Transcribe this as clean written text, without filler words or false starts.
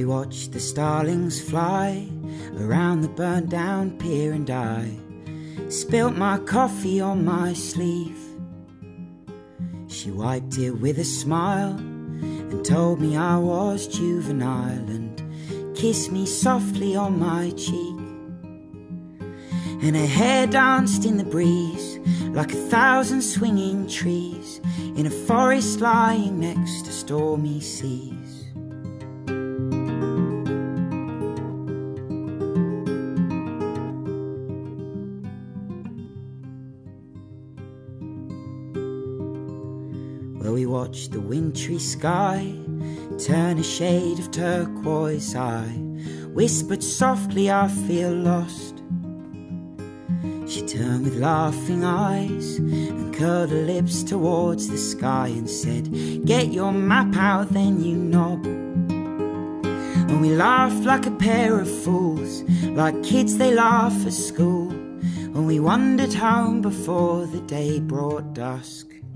watched the starlings fly around the burnt down pier, and I spilt my coffee on my sleeve. She wiped it with a smile and told me I was juvenile, and kissed me softly on my cheek. And her hair danced in the breeze like 1,000 swinging trees in a forest lying next to stormy seas. Well, we watched the wintry sky turn a shade of turquoise. I whispered softly, I feel lost. She turned with laughing eyes and curled her lips towards the sky and said, "Get your map out, then, you knob." And we laughed like a pair of fools, like kids they laugh at school. And we wandered home before the day brought dusk.